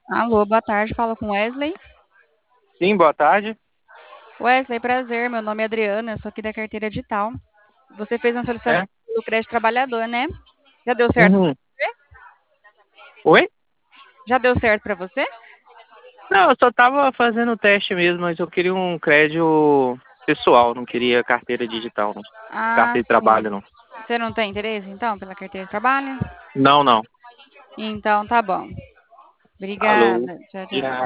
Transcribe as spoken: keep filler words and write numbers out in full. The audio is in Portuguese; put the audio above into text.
Alô, boa tarde, falo com Wesley. Sim, boa tarde. Wesley, prazer, meu nome é Adriana, eu sou aqui da carteira digital. Você fez uma solicitação É? do crédito trabalhador, né? Já deu certo pra Uhum. você? Oi? Já deu certo pra você? Não, eu só tava fazendo o teste mesmo, mas eu queria um crédito pessoal, não queria carteira digital, não. Ah, Carteira de sim. trabalho, não. Você não tem interesse, então, pela carteira de trabalho? Não, não. Então, tá bom. Alô? Obrigada. Tchau, De tchau.